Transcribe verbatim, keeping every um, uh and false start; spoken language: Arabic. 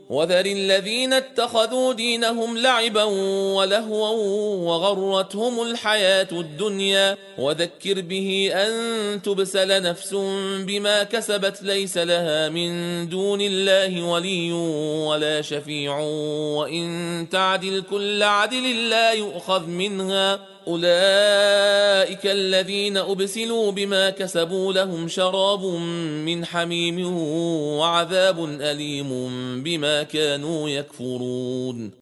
وذر الذين اتخذوا دينهم لعبا ولهوا وغرتهم الحياة الدنيا وذكر به أن تبسل نفس بما كسبت ليس لها من دون الله ولي ولا شفيع وإن تعدل كل عدل لا يؤخذ منها أولئك الذين أبسلوا بما كسبوا لهم شراب من حميم وعذاب أليم بما كانوا يكفرون.